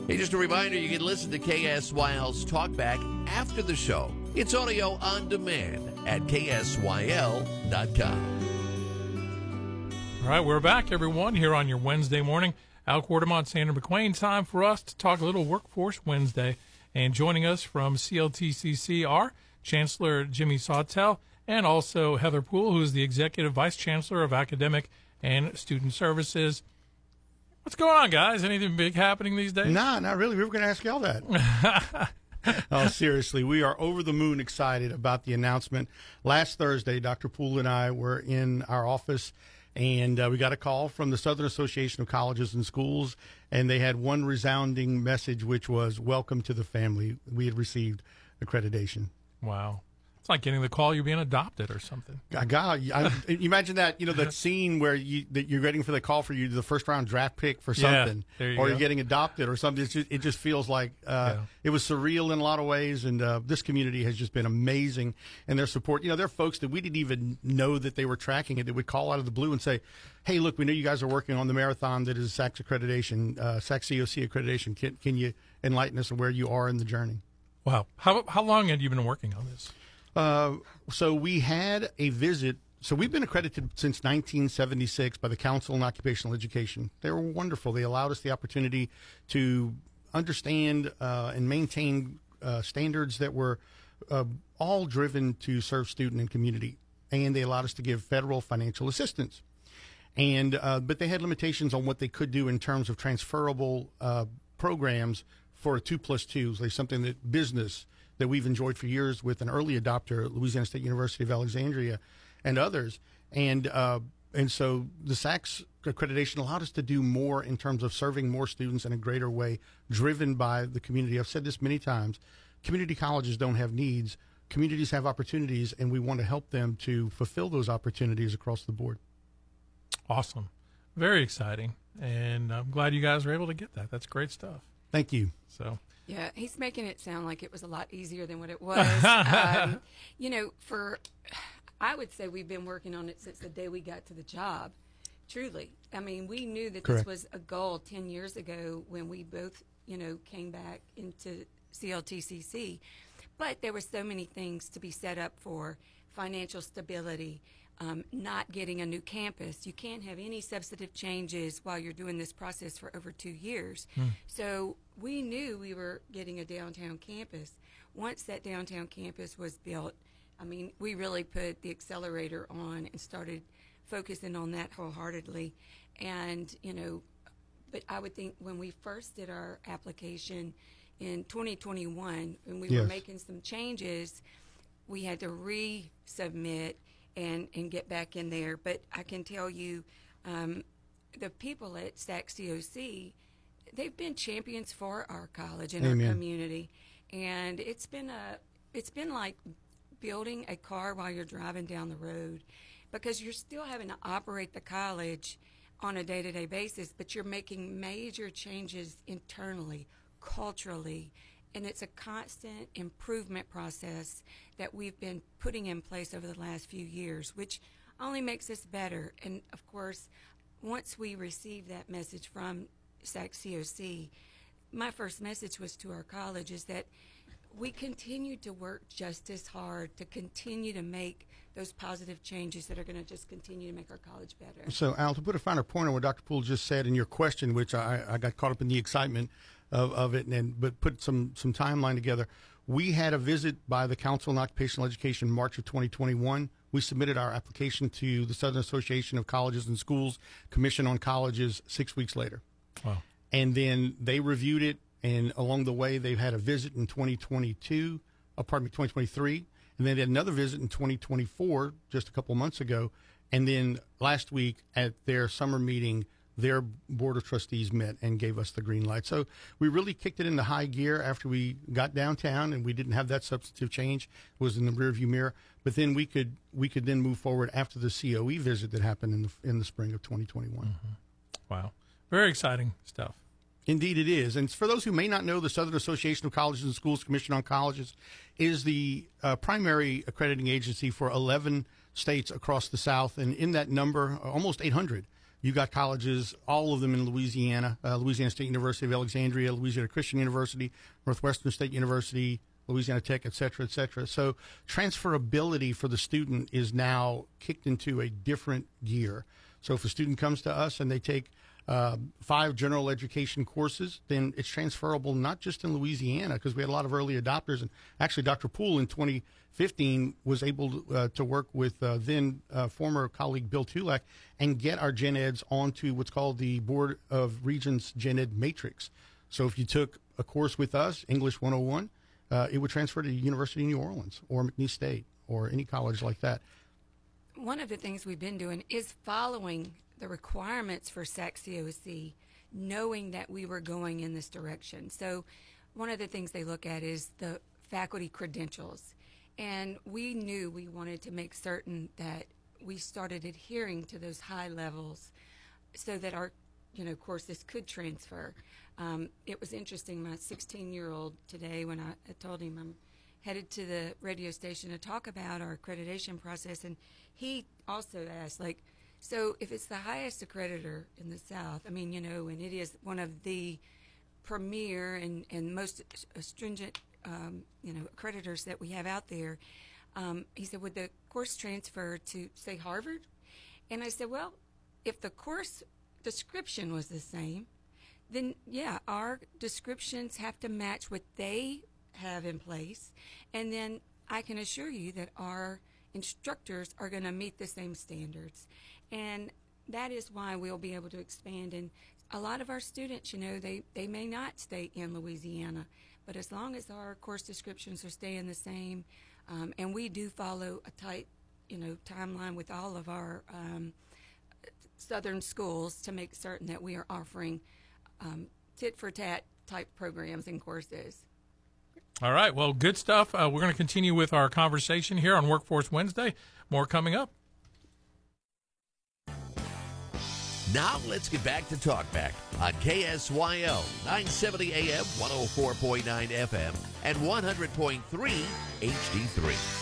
Hey, just a reminder, you can listen to KSYL's Talkback after the show. It's audio on demand at KSYL.com. All right, we're back, everyone, here on your Wednesday morning. Al Quartermont, Sandra McQueen, time for us to talk a little Workforce Wednesday. And joining us from CLTCC are Chancellor Jimmy Sawtelle and also Heather Poole, who is the Executive Vice Chancellor of Academic and Student Services. What's going on, guys? Anything big happening these days? Nah, not really. We were going to ask y'all that. Oh, seriously, we are over the moon excited about the announcement. Last Thursday, Dr. Poole and I were in our office, and we got a call from the Southern Association of Colleges and Schools, and they had one resounding message, which was, welcome to the family. We had received accreditation. Wow. It's like getting the call you're being adopted or something. God, imagine that, that scene where you're waiting for the call for you, the first round draft pick for something, or you're getting adopted or something. It just feels like it was surreal in a lot of ways. And this community has just been amazing. And their support, there are folks that we didn't even know that they were tracking it, that would call out of the blue and say, hey, look, we know you guys are working on the marathon that is SACS accreditation, SACS COC accreditation. Can you enlighten us on where you are in the journey? Wow. How long have you been working on this? So we had a visit. So we've been accredited since 1976 by the Council on Occupational Education. They were wonderful. They allowed us the opportunity to understand and maintain standards that were all driven to serve student and community. And they allowed us to give federal financial assistance. And but they had limitations on what they could do in terms of transferable programs for a 2+2, like something that business that we've enjoyed for years with an early adopter, Louisiana State University of Alexandria, and others. And so the SACS accreditation allowed us to do more in terms of serving more students in a greater way, driven by the community. I've said this many times. Community colleges don't have needs. Communities have opportunities, and we want to help them to fulfill those opportunities across the board. Awesome. Very exciting. And I'm glad you guys were able to get that. That's great stuff. Thank you. So. Yeah, he's making it sound like it was a lot easier than what it was. I would say we've been working on it since the day we got to the job, truly. I mean, we knew that Correct. This was a goal 10 years ago when we both, came back into CLTCC. But there were so many things to be set up for: financial stability, not getting a new campus. You can't have any substantive changes while you're doing this process for over 2 years. So we knew we were getting a downtown campus. Once that downtown campus was built, I mean, we really put the accelerator on and started focusing on that wholeheartedly. And, but I would think when we first did our application in 2021, when we were making some changes, we had to resubmit and get back in there. But I can tell you, the people at SACS COC, they've been champions for our college and Amen. our community. And it's been like building a car while you're driving down the road, because you're still having to operate the college on a day-to-day basis, but you're making major changes internally, culturally, and it's a constant improvement process that we've been putting in place over the last few years, which only makes us better. And, of course, once we received that message from SACS COC, my first message was to our college is that we continue to work just as hard to continue to make those positive changes that are going to just continue to make our college better. So, Al, to put a finer point on what Dr. Poole just said in your question, which I got caught up in the excitement of it, but put some timeline together. We had a visit by the Council on Occupational Education in March of 2021. We submitted our application to the Southern Association of Colleges and Schools Commission on Colleges 6 weeks later. Wow. And then they reviewed it, and along the way, they've had a visit in 2023, and then they had another visit in 2024, just a couple months ago. And then last week at their summer meeting, their board of trustees met and gave us the green light. So we really kicked it into high gear after we got downtown, and we didn't have that substantive change. It was in the rearview mirror. But then we could then move forward after the COE visit that happened in the spring of 2021. Mm-hmm. Wow. Very exciting stuff. Indeed it is. And for those who may not know, the Southern Association of Colleges and Schools Commission on Colleges is the primary accrediting agency for 11 states across the South. And in that number, almost 800 You got colleges, all of them in Louisiana, Louisiana State University of Alexandria, Louisiana Christian University, Northwestern State University, Louisiana Tech, et cetera, et cetera. So transferability for the student is now kicked into a different gear. So if a student comes to us and they take 5 general education courses, then it's transferable not just in Louisiana, because we had a lot of early adopters. And actually, Dr. Poole in 2015 was able to work with then former colleague Bill Tulak and get our gen eds onto what's called the Board of Regents Gen Ed Matrix. So if you took a course with us, English 101, it would transfer to University of New Orleans or McNeese State or any college like that. One of the things we've been doing is following the requirements for SAC-COC, knowing that we were going in this direction. So one of the things they look at is the faculty credentials. And we knew we wanted to make certain that we started adhering to those high levels so that our courses could transfer. It was interesting, my 16-year-old today, when I told him I'm headed to the radio station to talk about our accreditation process, and he also asked, so if it's the highest accreditor in the South, and it is one of the premier and most stringent, accreditors that we have out there, he said, would the course transfer to, say, Harvard? And I said, well, if the course description was the same, then, yeah, our descriptions have to match what they have in place, and then I can assure you that our instructors are going to meet the same standards. And that is why we'll be able to expand. And a lot of our students, they may not stay in Louisiana, but as long as our course descriptions are staying the same, and we do follow a tight, timeline with all of our southern schools to make certain that we are offering tit-for-tat type programs and courses. All right. Well, good stuff. We're going to continue with our conversation here on Workforce Wednesday. More coming up. Now let's get back to Talkback on KSYL 970 AM, 104.9 FM, and 100.3 HD3.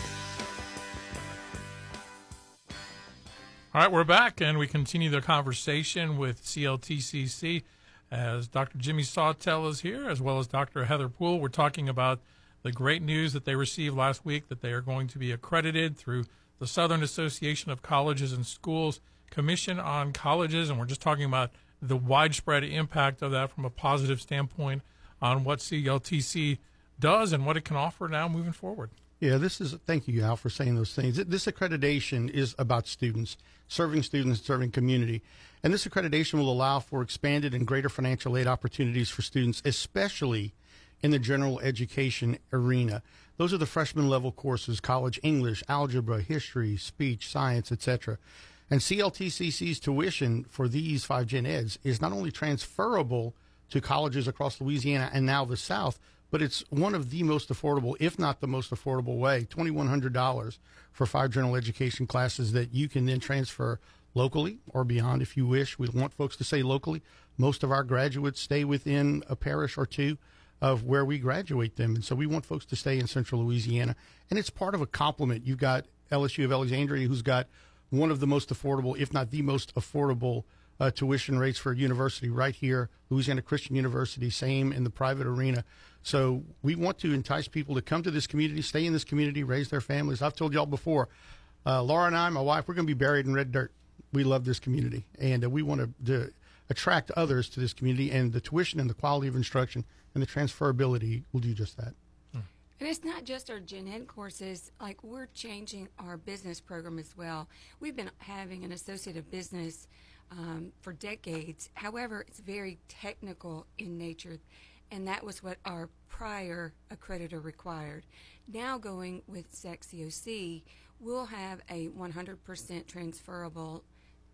All right, we're back, and we continue the conversation with CLTCC. As Dr. Jimmy Sawtell is here, as well as Dr. Heather Poole. We're talking about the great news that they received last week, that they are going to be accredited through the Southern Association of Colleges and Schools Commission on Colleges, and we're just talking about the widespread impact of that from a positive standpoint on what CLTC does and what it can offer now moving forward. Yeah, thank you, Al, for saying those things. This accreditation is about students, serving community. And this accreditation will allow for expanded and greater financial aid opportunities for students, especially in the general education arena. Those are the freshman level courses, college English, algebra, history, speech, science, etc. And CLTCC's tuition for these 5 gen eds is not only transferable to colleges across Louisiana and now the South, but it's one of the most affordable, if not the most affordable way, $2,100 for 5 general education classes that you can then transfer locally or beyond if you wish. We want folks to stay locally. Most of our graduates stay within a parish or two of where we graduate them. And so we want folks to stay in central Louisiana. And it's part of a complement. You've got LSU of Alexandria, who's got one of the most affordable, if not the most affordable tuition rates for a university right here. Louisiana Christian University, same in the private arena. So we want to entice people to come to this community, stay in this community, raise their families. I've told y'all before, Laura and I, my wife, we're going to be buried in red dirt. We love this community, and we want to attract others to this community, and the tuition and the quality of instruction and the transferability will do just that. And it's not just our gen ed courses. We're changing our business program as well. We've been having an associate of business for decades. However, it's very technical in nature, and that was what our prior accreditor required. Now going with SAC-COC, we'll have a 100% transferable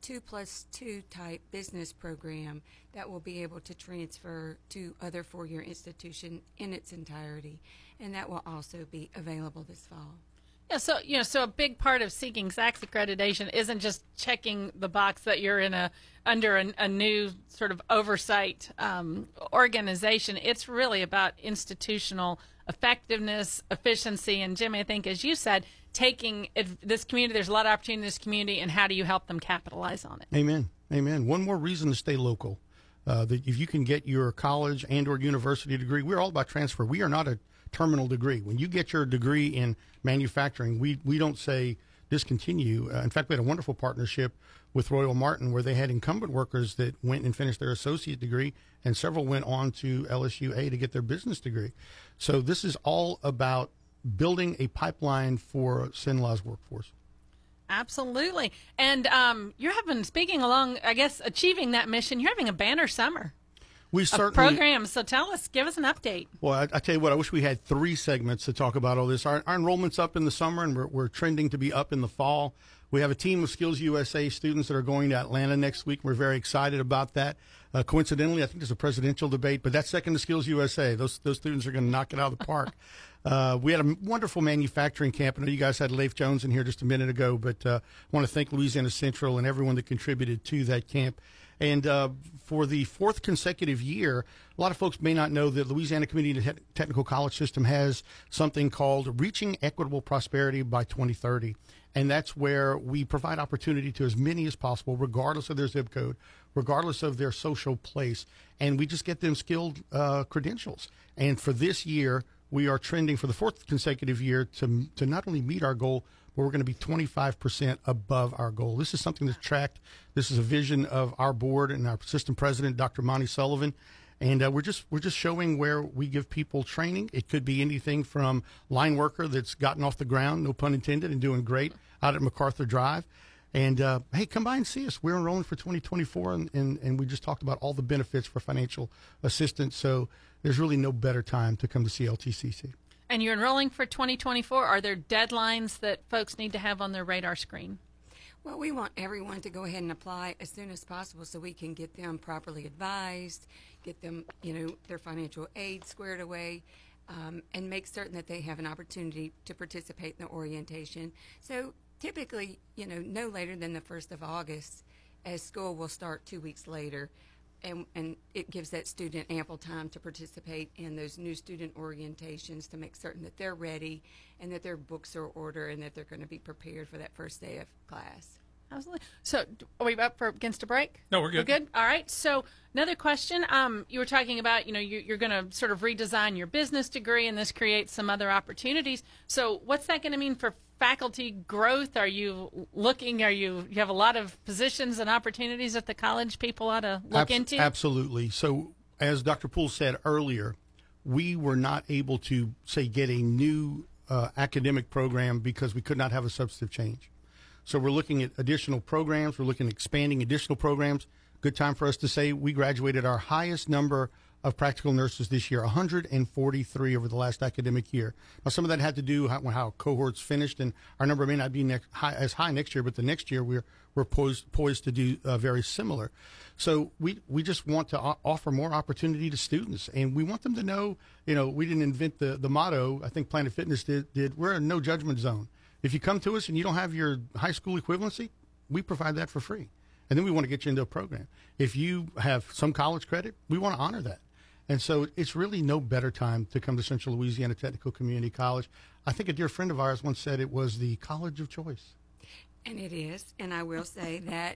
2+2 type business program that will be able to transfer to other four-year institution in its entirety, and that will also be available this fall. Yeah, so a big part of seeking SACS accreditation isn't just checking the box that you're under a new sort of oversight organization. It's really about institutional effectiveness, efficiency, and Jim, I think, as you said, taking this community, there's a lot of opportunity in this community, and how do you help them capitalize on it? Amen. Amen. One more reason to stay local. That if you can get your college and or university degree, we're all about transfer. We are not a terminal degree. When you get your degree in manufacturing, we don't say discontinue. In fact, we had a wonderful partnership with Royal Martin where they had incumbent workers that went and finished their associate degree, and several went on to LSUA to get their business degree. So this is all about building a pipeline for Cenla's workforce. Absolutely. And you're having, speaking along, I guess, achieving that mission, you're having a banner summer We of certainly programs. So tell us, give us an update. Well, I tell you what, I wish we had 3 segments to talk about all this. Our enrollment's up in the summer, and we're trending to be up in the fall. We have a team of Skills USA students that are going to Atlanta next week. We're very excited about that. Coincidentally, I think there's a presidential debate, but that's second to Skills USA. Those students are going to knock it out of the park. We had a wonderful manufacturing camp. I know you guys had Leif Jones in here just a minute ago, but I want to thank Louisiana Central and everyone that contributed to that camp. And for the 4th consecutive year, a lot of folks may not know that Louisiana Community Technical College System has something called Reaching Equitable Prosperity by 2030. And that's where we provide opportunity to as many as possible, regardless of their zip code, regardless of their social place. And we just get them skilled credentials. And for this year, we are trending for the 4th consecutive year to not only meet our goal, but we're going to be 25% above our goal. This is something that's tracked. This is a vision of our board and our system president, Dr. Monty Sullivan. And we're just showing where we give people training. It could be anything from line worker that's gotten off the ground, no pun intended, and doing great out at MacArthur Drive. And, hey, come by and see us. We're enrolling for 2024, and we just talked about all the benefits for financial assistance. So there's really no better time to come to CLTCC. And you're enrolling for 2024. Are there deadlines that folks need to have on their radar screen? Well, we want everyone to go ahead and apply as soon as possible so we can get them properly advised, get them, their financial aid squared away, and make certain that they have an opportunity to participate in the orientation. So typically, no later than the 1st of August, as school will start 2 weeks later, and it gives that student ample time to participate in those new student orientations to make certain that they're ready and that their books are ordered and that they're going to be prepared for that first day of class. Absolutely. So are we up against a break? No, we're good. We're good? All right. So another question. You were talking about, you're going to sort of redesign your business degree, and this creates some other opportunities. So what's that going to mean for faculty growth? Are you have a lot of positions and opportunities at the college people ought to look into? Absolutely. So as Dr. Poole said earlier, we were not able to, say, get a new academic program because we could not have a substantive change. So we're looking at additional programs. We're looking at expanding additional programs. Good time for us to say we graduated our highest number of practical nurses this year, 143 over the last academic year. Now, some of that had to do with how cohorts finished, and our number may not be as high next year, but the next year we're poised to do very similar. So we just want to offer more opportunity to students, and we want them to know, we didn't invent the motto. I think Planet Fitness did. We're a no judgment zone. If you come to us and you don't have your high school equivalency, we provide that for free. And then we want to get you into a program. If you have some college credit, we want to honor that. And so it's really no better time to come to Central Louisiana Technical Community College. I think a dear friend of ours once said it was the college of choice. And it is. And I will say that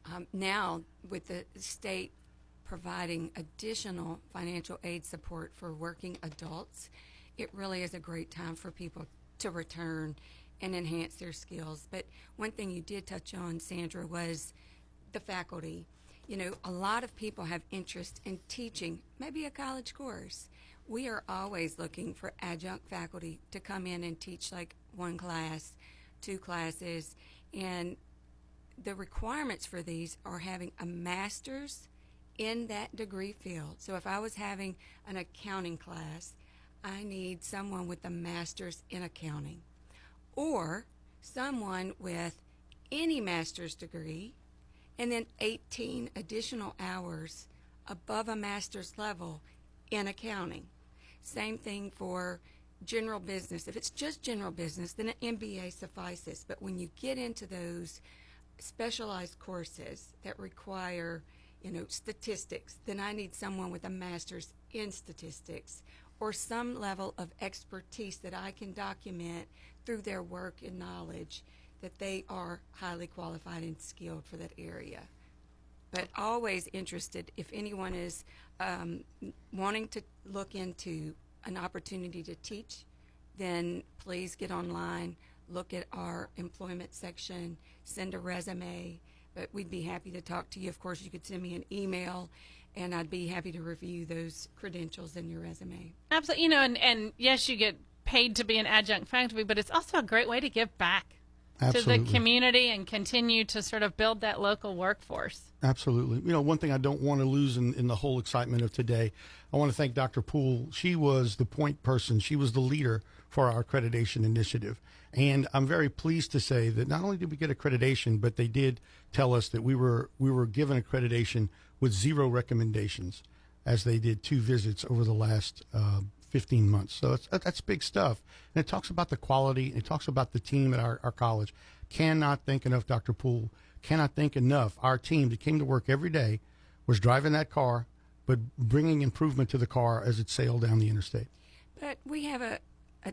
now with the state providing additional financial aid support for working adults, it really is a great time for people to return and enhance their skills. But one thing you did touch on, Sandra, was the faculty. A lot of people have interest in teaching, maybe a college course. We are always looking for adjunct faculty to come in and teach like 1 class, 2 classes, and the requirements for these are having a master's in that degree field. So if I was having an accounting class, I need someone with a master's in accounting, or someone with any master's degree and then 18 additional hours above a master's level in accounting. Same thing for general business. If it's just general business, then an MBA suffices. But when you get into those specialized courses that require, statistics, then I need someone with a master's in statistics or some level of expertise that I can document through their work and knowledge that they are highly qualified and skilled for that area. but always interested. If anyone is wanting to look into an opportunity to teach, then please get online, look at our employment section, send a resume. But we'd be happy to talk to you. Of course, you could send me an email, and I'd be happy to review those credentials in your resume. Absolutely. You know, and yes, you get paid to be an adjunct faculty, but it's also a great way to give back Absolutely. to the community and continue to sort of build that local workforce. Absolutely. You know, one thing I don't want to lose in the whole excitement of today, I want to thank Dr. Poole. She was the point person. She was the leader for our accreditation initiative. And I'm very pleased to say that not only did we get accreditation, but they did tell us that we were given accreditation with 0 recommendations, as they did 2 visits over the last 15 months. So that's big stuff. And it talks about the quality. It talks about the team at our college. Cannot thank enough, Dr. Poole. Cannot thank enough. Our team that came to work every day was driving that car, but bringing improvement to the car as it sailed down the interstate. But we have a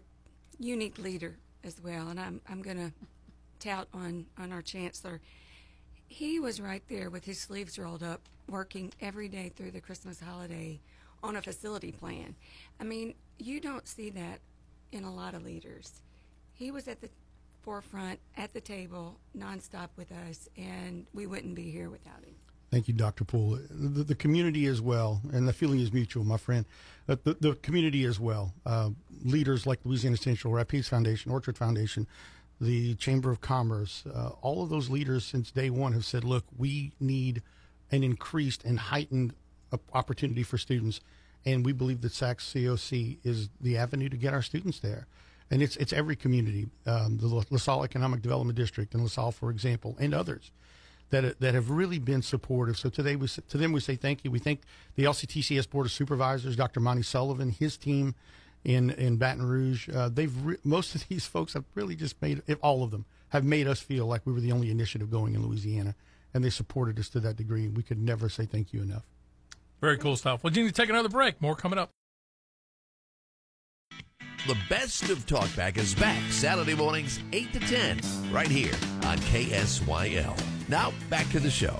unique leader as well, and I'm going to tout on our chancellor. He was right there with his sleeves rolled up, working every day through the Christmas holiday on a facility plan. I mean, you don't see that in a lot of leaders. He was at the forefront, at the table, nonstop with us, and we wouldn't be here without him. Thank you, Dr. Poole. The community as well, and the feeling is mutual, my friend. The community as well. Leaders like Louisiana Central, Rapides Foundation, Orchard Foundation, the Chamber of Commerce, all of those leaders since day one have said, look, we need an increased and heightened opportunity for students, and we believe that SACS COC is the avenue to get our students there. And it's every community, the LaSalle Economic Development District in LaSalle, for example, and others that have really been supportive. So today to them we say thank you. We thank the LCTCS Board of Supervisors, Dr. Monty Sullivan, his team in Baton Rouge. Most of these folks have really just all of them have made us feel like we were the only initiative going in Louisiana, and they supported us to that degree. We could never say thank you enough. Very cool stuff. Well, Jeannie, take another break. More coming up. The best of Talkback is back Saturday mornings 8 to 10 right here on KSYL. Now back to the show.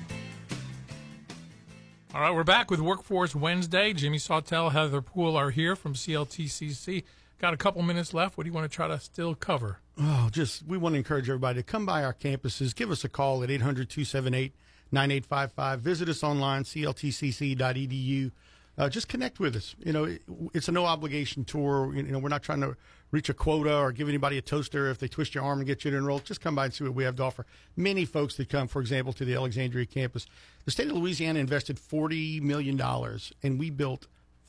All right, we're back with Workforce Wednesday. Jimmy Sawtelle, Heather Poole are here from CLTCC. Got a couple minutes left. What do you want to try to still cover? We want to encourage everybody to come by our campuses. Give us a call at 800-278-9855. Visit us online, cltcc.edu. Just connect with us. You know, it's a no obligation tour. You know, we're not trying to reach a quota or give anybody a toaster if they twist your arm and get you to enroll. Just come by and see what we have to offer. Many folks that come, for example, to the Alexandria campus, the state of Louisiana invested $40 million, and we built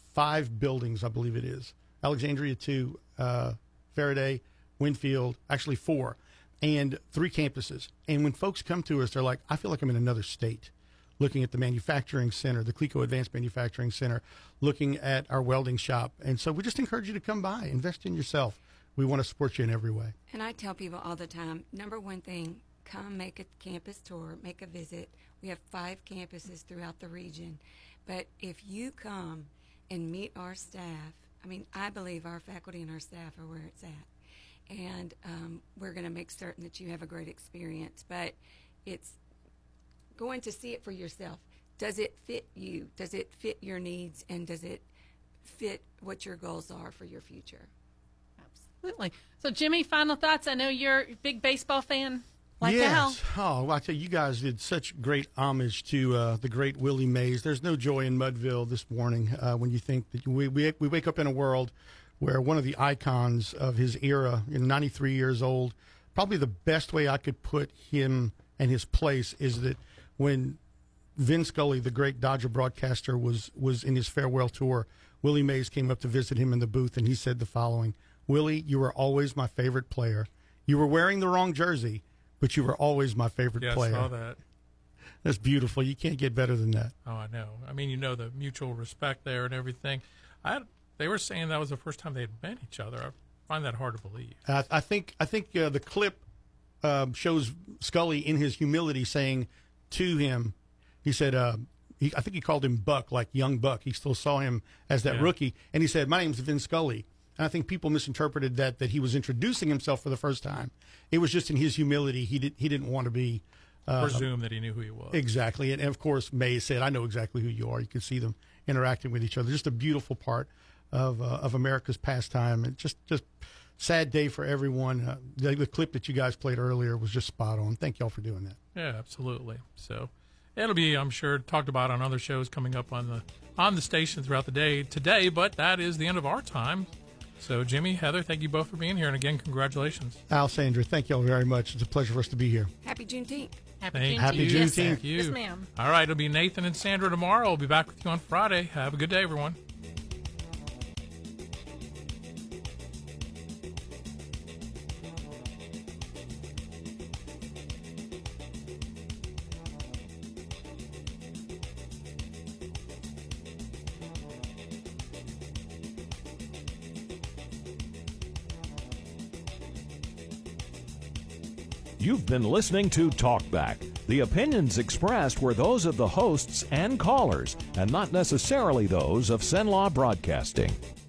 5 buildings, I believe it is. Alexandria 2, Faraday, Winfield, actually 4, and 3 campuses. And when folks come to us, they're like, I feel like I'm in another state. Looking at the manufacturing center, the Clico Advanced Manufacturing Center, looking at our welding shop. And so we just encourage you to come by, invest in yourself. We want to support you in every way. And I tell people all the time, number one thing, come make a campus tour, make a visit. We have 5 campuses throughout the region. But if you come and meet our staff, I mean, I believe our faculty and our staff are where it's at. And we're going to make certain that you have a great experience. But it's going to see it for yourself. Does it fit you? Does it fit your needs? And does it fit what your goals are for your future? Absolutely. So, Jimmy, final thoughts. I know you're a big baseball fan. Like yes. Well, I tell you, guys did such great homage to the great Willie Mays. There's no joy in Mudville this morning when you think that we wake up in a world where one of the icons of his era, 93 years old, probably the best way I could put him and his place is that when Vin Scully, the great Dodger broadcaster, was in his farewell tour, Willie Mays came up to visit him in the booth, and he said the following: Willie, you were always my favorite player. You were wearing the wrong jersey, but you were always my favorite player. I saw that. That's beautiful. You can't get better than that. Oh, I know. I mean, you know, the mutual respect there and everything. They were saying that was the first time they had met each other. I find that hard to believe. I think the clip shows Scully in his humility saying to him, he said, I think he called him Buck, like young Buck. He still saw him as that rookie. And he said, my name's Vin Scully. And I think people misinterpreted that he was introducing himself for the first time. It was just in his humility. He didn't want to be presume that he knew who he was. Exactly. And of course, May said, I know exactly who you are. You can see them interacting with each other. Just a beautiful part of America's pastime. And just sad day for everyone. The clip that you guys played earlier was just spot on. Thank y'all for doing that. Yeah, absolutely. So it'll be, I'm sure, talked about on other shows coming up on the station throughout the day today, but that is the end of our time. So, Jimmy, Heather, thank you both for being here. And again, congratulations. Al, Sandra, thank y'all very much. It's a pleasure for us to be here. Happy Juneteenth. Happy Juneteenth. Yes, thank you. Yes, ma'am. All right, it'll be Nathan and Sandra tomorrow. We'll be back with you on Friday. Have a good day, everyone. You've been listening to Talkback. The opinions expressed were those of the hosts and callers, and not necessarily those of Cenla Broadcasting.